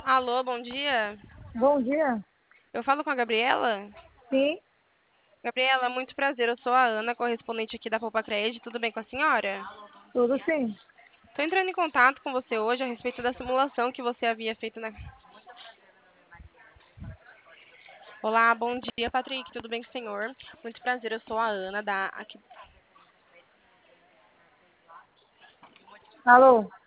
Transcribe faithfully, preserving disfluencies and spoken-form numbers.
Alô, bom dia. Bom dia. Eu falo com a Gabriela? Sim, Gabriela, muito prazer. Eu sou a Ana, correspondente aqui da Poupa Crédito. Tudo bem com a senhora? tudo sim. Estou entrando em contato com você hoje a respeito da simulação que você havia feito na. Olá, bom dia, Patrick. Tudo bem com o senhor? Muito prazer. Eu sou a Ana da aqui. Alô?